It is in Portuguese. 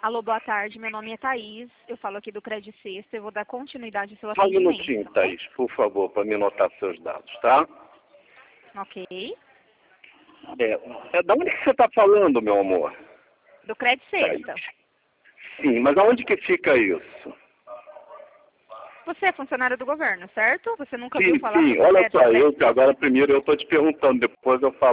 Alô, boa tarde. Meu nome é Thaís. Eu falo aqui do Credit Sexta. Eu vou dar continuidade ao seu Só um atendimento. minutinho, Thaís, por favor, para me anotar seus dados, tá? Ok. Da onde que você está falando, meu amor? Do Credit Thaís. Sexta. Sim, mas aonde que fica isso? Você é funcionário do governo, certo? Você nunca Sim, viu falar sim, sobre o olha crédito só, Credit Sexta? agora primeiro eu estou te perguntando, depois eu falo.